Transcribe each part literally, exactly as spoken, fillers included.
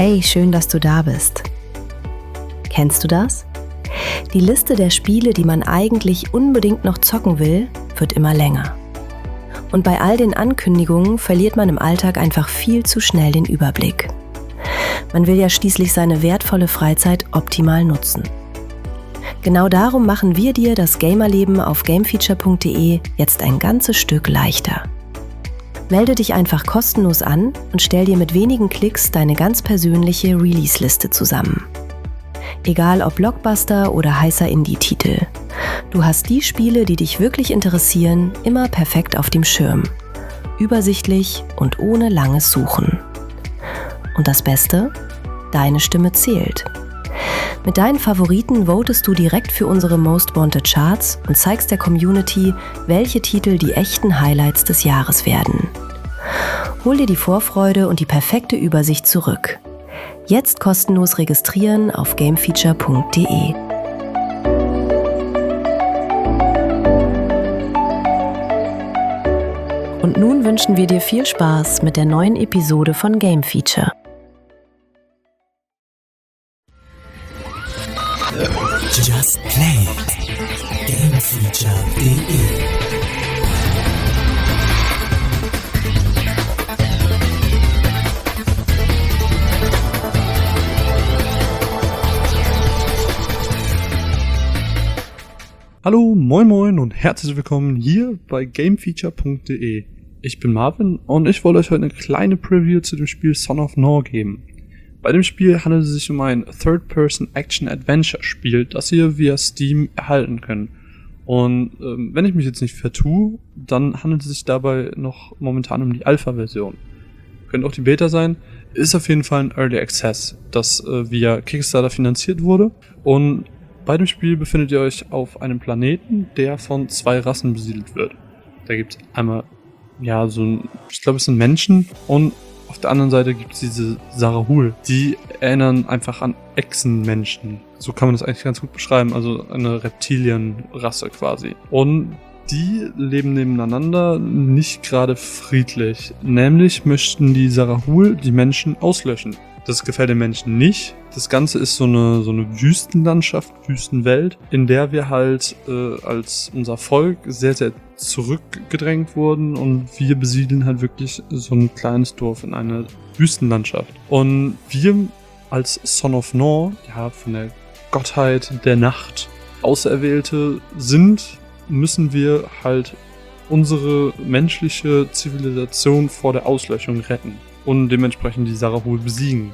Hey, schön, dass du da bist. Kennst du das? Die Liste der Spiele, die man eigentlich unbedingt noch zocken will, wird immer länger. Und bei all den Ankündigungen verliert man im Alltag einfach viel zu schnell den Überblick. Man will ja schließlich seine wertvolle Freizeit optimal nutzen. Genau darum machen wir dir das Gamerleben auf gamefeature punkt de jetzt ein ganzes Stück leichter. Melde dich einfach kostenlos an und stell dir mit wenigen Klicks deine ganz persönliche Release-Liste zusammen. Egal ob Blockbuster oder heißer Indie-Titel. Du hast die Spiele, die dich wirklich interessieren, immer perfekt auf dem Schirm. Übersichtlich und ohne langes Suchen. Und das Beste? Deine Stimme zählt. Mit deinen Favoriten votest du direkt für unsere Most Wanted Charts und zeigst der Community, welche Titel die echten Highlights des Jahres werden. Hol dir die Vorfreude und die perfekte Übersicht zurück. Jetzt kostenlos registrieren auf gamefeature punkt de. Und nun wünschen wir dir viel Spaß mit der neuen Episode von Game Feature. Just Play gamefeature punkt de. Hallo, moin moin und herzlich willkommen hier bei gamefeature punkt de. Ich bin Marvin und ich wollte euch heute eine kleine Preview zu dem Spiel Son of Nor geben. Bei dem Spiel handelt es sich um ein Third-Person-Action-Adventure-Spiel, das ihr via Steam erhalten könnt. Und ähm, wenn ich mich jetzt nicht vertue, dann handelt es sich dabei noch momentan um die Alpha-Version. Könnte auch die Beta sein, ist auf jeden Fall ein Early Access, das äh, via Kickstarter finanziert wurde. Und bei dem Spiel befindet ihr euch auf einem Planeten, der von zwei Rassen besiedelt wird. Da gibt es einmal, ja, so ein, ich glaube es sind Menschen und auf der anderen Seite gibt es diese Sarahul. Die erinnern einfach an Echsenmenschen. So kann man das eigentlich ganz gut beschreiben. Also eine Reptilienrasse quasi. Und die leben nebeneinander nicht gerade friedlich. Nämlich möchten die Sarahul die Menschen auslöschen. Das gefällt den Menschen nicht. Das Ganze ist so eine, so eine Wüstenlandschaft, Wüstenwelt, in der wir halt äh, als unser Volk sehr, sehr zurückgedrängt wurden und wir besiedeln halt wirklich so ein kleines Dorf in einer Wüstenlandschaft. Und wir als Son of Nor, ja, von der Gottheit der Nacht Auserwählte sind, müssen wir halt unsere menschliche Zivilisation vor der Auslöschung retten und dementsprechend die Sarahul besiegen.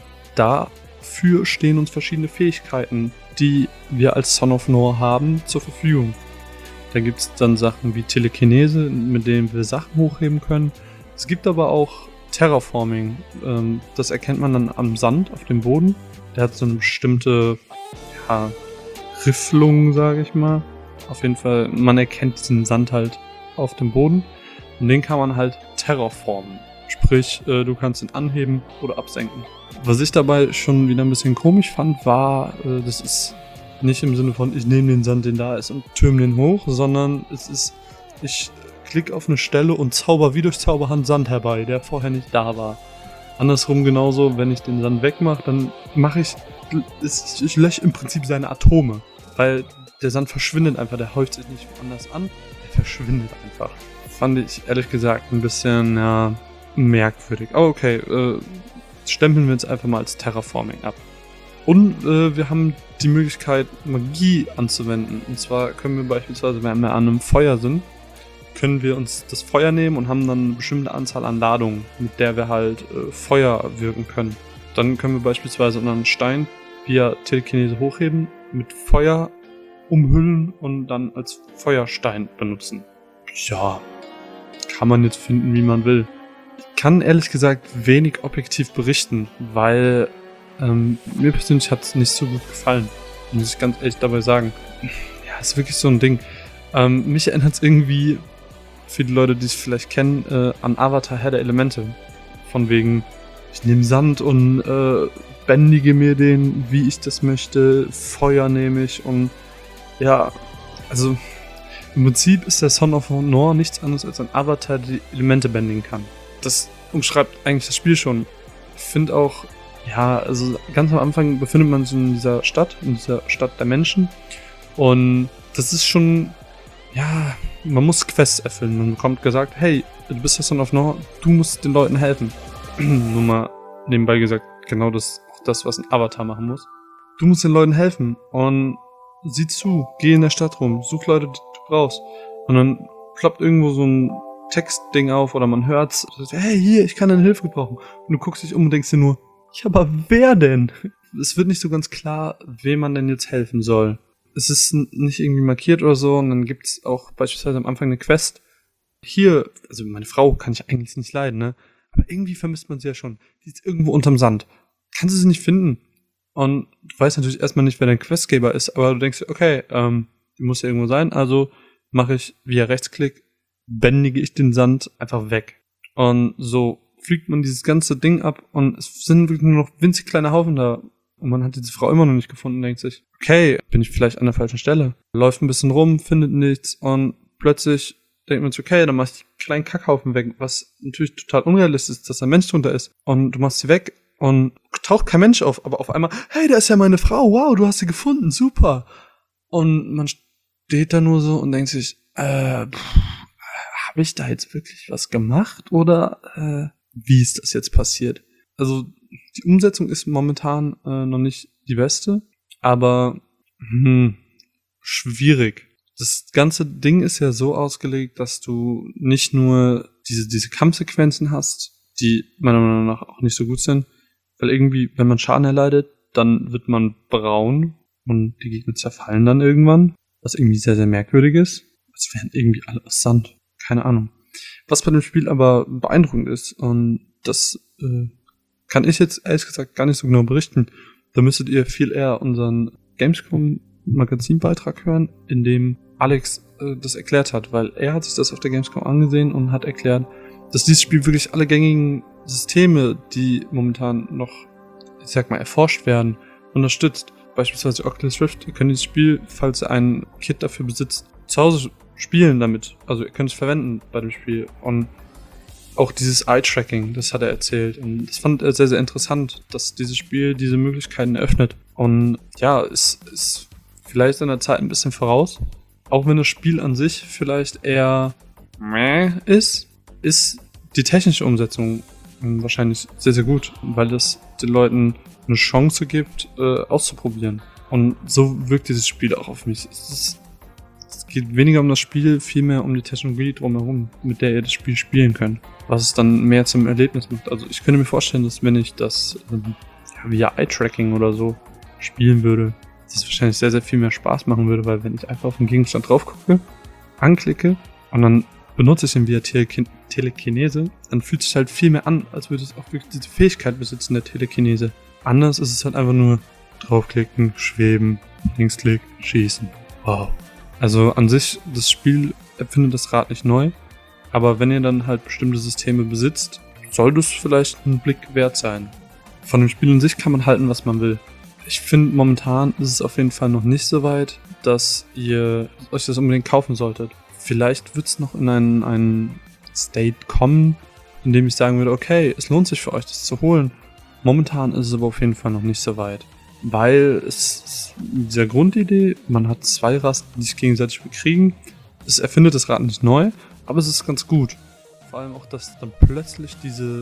Dafür stehen uns verschiedene Fähigkeiten, die wir als Son of Nor haben, zur Verfügung. Da gibt es dann Sachen wie Telekinese, mit denen wir Sachen hochheben können. Es gibt aber auch Terraforming. Ähm, das erkennt man dann am Sand auf dem Boden. Der hat so eine bestimmte, ja, Rifflung, sage ich mal. Auf jeden Fall, man erkennt diesen Sand halt auf dem Boden. Und den kann man halt terraformen. Sprich, äh, du kannst ihn anheben oder absenken. Was ich dabei schon wieder ein bisschen komisch fand, war, äh, das ist nicht im Sinne von, ich nehme den Sand, den da ist, und türme den hoch, sondern es ist, ich klicke auf eine Stelle und zauber wie durch Zauberhand Sand herbei, der vorher nicht da war. Andersrum genauso, wenn ich den Sand wegmache, dann mache ich, ich, ich lösche im Prinzip seine Atome, weil der Sand verschwindet einfach, der häuft sich nicht woanders an, der verschwindet einfach. Fand ich ehrlich gesagt ein bisschen, ja, merkwürdig. Aber okay, äh, stempeln wir jetzt einfach mal als Terraforming ab. Und äh, wir haben die Möglichkeit, Magie anzuwenden. Und zwar können wir beispielsweise, wenn wir an einem Feuer sind, können wir uns das Feuer nehmen und haben dann eine bestimmte Anzahl an Ladungen, mit der wir halt äh, Feuer wirken können. Dann können wir beispielsweise unseren Stein via Telekinese hochheben, mit Feuer umhüllen und dann als Feuerstein benutzen. Ja, kann man jetzt finden, wie man will. Ich kann ehrlich gesagt wenig objektiv berichten, weil ähm, mir persönlich hat es nicht so gut gefallen. Muss ich ganz ehrlich dabei sagen. Ja, ist wirklich so ein Ding. Ähm, mich erinnert es irgendwie, für die Leute, die es vielleicht kennen, äh, an Avatar Herr der Elemente. Von wegen, ich nehme Sand und äh, bändige mir den, wie ich das möchte. Feuer nehme ich und ja, also im Prinzip ist der Son of Nor nichts anderes als ein Avatar, der die Elemente bändigen kann. Das umschreibt eigentlich das Spiel schon. Ich finde auch ja, also ganz am Anfang befindet man sich in dieser Stadt, in dieser Stadt der Menschen. Und das ist schon, ja, man muss Quests erfüllen. Man bekommt gesagt, hey, du bist jetzt Son of Nor, du musst den Leuten helfen. Nur mal nebenbei gesagt, genau das, auch das, was ein Avatar machen muss. Du musst den Leuten helfen und sieh zu, geh in der Stadt rum, such Leute, die du brauchst. Und dann ploppt irgendwo so ein Textding auf oder man hört's, hey, hier, ich kann deine Hilfe gebrauchen. Und du guckst dich um und denkst dir nur, ja, aber wer denn? Es wird nicht so ganz klar, wem man denn jetzt helfen soll. Es ist nicht irgendwie markiert oder so und dann gibt's auch beispielsweise am Anfang eine Quest. Hier, also meine Frau kann ich eigentlich nicht leiden, ne? Aber irgendwie vermisst man sie ja schon. Die ist irgendwo unterm Sand. Kannst du sie nicht finden? Und du weißt natürlich erstmal nicht, wer dein Questgeber ist, aber du denkst dir, okay, ähm, die muss ja irgendwo sein, also mache ich via Rechtsklick, bändige ich den Sand einfach weg. Und so fliegt man dieses ganze Ding ab und es sind wirklich nur noch winzig kleine Haufen da. Und man hat diese Frau immer noch nicht gefunden und denkt sich, okay, bin ich vielleicht an der falschen Stelle. Läuft ein bisschen rum, findet nichts und plötzlich denkt man sich, okay, dann machst du die kleinen Kackhaufen weg, was natürlich total unrealistisch ist, dass ein Mensch drunter ist. Und du machst sie weg und taucht kein Mensch auf, aber auf einmal, hey, da ist ja meine Frau, wow, du hast sie gefunden, super. Und man steht da nur so und denkt sich, äh, habe ich da jetzt wirklich was gemacht oder äh, wie ist das jetzt passiert? Also die Umsetzung ist momentan äh, noch nicht die beste, aber hm, schwierig. Das ganze Ding ist ja so ausgelegt, dass du nicht nur diese, diese Kampfsequenzen hast, die meiner Meinung nach auch nicht so gut sind, weil irgendwie, wenn man Schaden erleidet, dann wird man braun und die Gegner zerfallen dann irgendwann, was irgendwie sehr, sehr merkwürdig ist. Als wären irgendwie alle aus Sand. Keine Ahnung. Was bei dem Spiel aber beeindruckend ist, und das äh, kann ich jetzt ehrlich gesagt gar nicht so genau berichten, da müsstet ihr viel eher unseren Gamescom-Magazinbeitrag hören, in dem Alex äh, das erklärt hat, weil er hat sich das auf der Gamescom angesehen und hat erklärt, dass dieses Spiel wirklich alle gängigen Systeme, die momentan noch, ich sag mal, erforscht werden, unterstützt. Beispielsweise Oculus Rift. Ihr könnt dieses Spiel, falls ihr ein Kit dafür besitzt, zu Hause spielen damit. Also ihr könnt es verwenden bei dem Spiel. Und auch dieses Eye-Tracking, das hat er erzählt. Und das fand er sehr, sehr interessant, dass dieses Spiel diese Möglichkeiten eröffnet. Und ja, es ist vielleicht seiner Zeit ein bisschen voraus. Auch wenn das Spiel an sich vielleicht eher meh ist, ist die technische Umsetzung wahrscheinlich sehr, sehr gut, weil das den Leuten eine Chance gibt, äh, auszuprobieren. Und so wirkt dieses Spiel auch auf mich. Es, ist, es geht weniger um das Spiel, vielmehr um die Technologie drumherum, mit der ihr das Spiel spielen könnt. Was es dann mehr zum Erlebnis macht. Also ich könnte mir vorstellen, dass wenn ich das ähm, ja, via Eye-Tracking oder so spielen würde, dass es wahrscheinlich sehr, sehr viel mehr Spaß machen würde, weil wenn ich einfach auf den Gegenstand drauf gucke, anklicke und dann benutze ich ihn via Telekin- Telekinese, dann fühlt es sich halt viel mehr an, als würde es auch wirklich diese Fähigkeit besitzen, der Telekinese. Anders ist es halt einfach nur draufklicken, schweben, Linksklick, schießen. Wow. Also an sich, das Spiel erfindet das Rad nicht neu, aber wenn ihr dann halt bestimmte Systeme besitzt, soll das vielleicht ein Blick wert sein. Von dem Spiel an sich kann man halten, was man will. Ich finde, momentan ist es auf jeden Fall noch nicht so weit, dass ihr euch das unbedingt kaufen solltet. Vielleicht wird es noch in einen, einen State kommen, in dem ich sagen würde, okay, es lohnt sich für euch, das zu holen. Momentan ist es aber auf jeden Fall noch nicht so weit. Weil es ist dieser Grundidee, man hat zwei Rassen, die sich gegenseitig bekriegen. Es erfindet das Rad nicht neu, aber es ist ganz gut. Vor allem auch, dass dann plötzlich diese,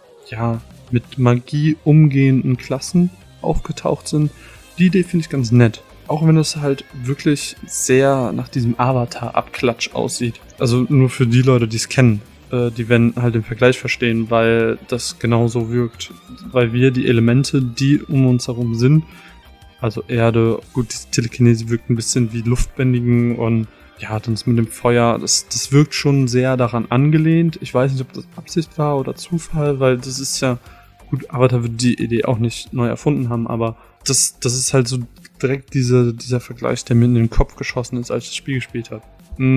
ja, mit Magie umgehenden Klassen aufgetaucht sind. Die Idee finde ich ganz nett. Auch wenn es halt wirklich sehr nach diesem Avatar-Abklatsch aussieht. Also nur für die Leute, die es kennen. Äh, die werden halt den Vergleich verstehen, weil das genauso wirkt. Weil wir die Elemente, die um uns herum sind, also Erde, gut, die Telekinese wirkt ein bisschen wie Luftbändigen und ja, dann ist mit dem Feuer, das, das wirkt schon sehr daran angelehnt. Ich weiß nicht, ob das Absicht war oder Zufall, weil das ist ja, gut, Avatar wird die Idee auch nicht neu erfunden haben, aber das, das ist halt so direkt diese, dieser Vergleich, der mir in den Kopf geschossen ist, als ich das Spiel gespielt habe.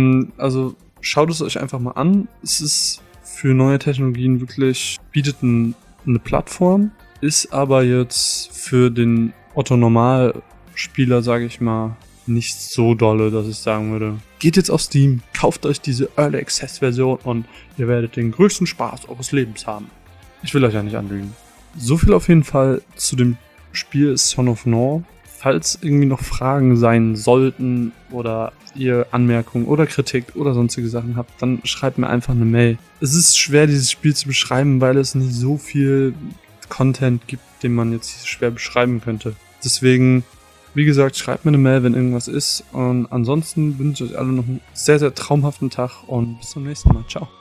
Also schaut es euch einfach mal an. Es ist für neue Technologien wirklich, bietet ein, eine Plattform, ist aber jetzt für den Otto-Normal-Spieler, sage ich mal, nicht so dolle, dass ich sagen würde, geht jetzt auf Steam, kauft euch diese Early Access Version und ihr werdet den größten Spaß eures Lebens haben. Ich will euch ja nicht anlügen. So viel auf jeden Fall zu dem Spiel Son of Nor. Falls irgendwie noch Fragen sein sollten oder ihr Anmerkungen oder Kritik oder sonstige Sachen habt, dann schreibt mir einfach eine Mail. Es ist schwer, dieses Spiel zu beschreiben, weil es nicht so viel Content gibt, den man jetzt schwer beschreiben könnte. Deswegen, wie gesagt, schreibt mir eine Mail, wenn irgendwas ist. Und ansonsten wünsche ich euch alle noch einen sehr, sehr traumhaften Tag und bis zum nächsten Mal. Ciao.